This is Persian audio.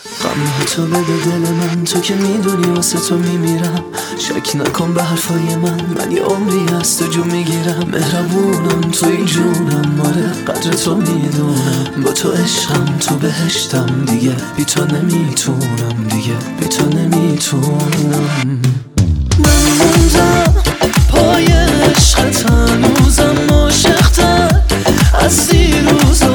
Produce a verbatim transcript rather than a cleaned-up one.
غم تو بده دل من، تو که میدونی واسه تو میمیرم. شک نکن به حرفای من، من یه عمری از تو جو میگیرم. مهربونم توی جونم، آره قدر تو میدونم. با تو عشقم تو بهشتم، دیگه بی تو نمیتونم، دیگه بی تو نمیتونم. من موندم پای عشقت، هنوزم عاشقتم از دیروز.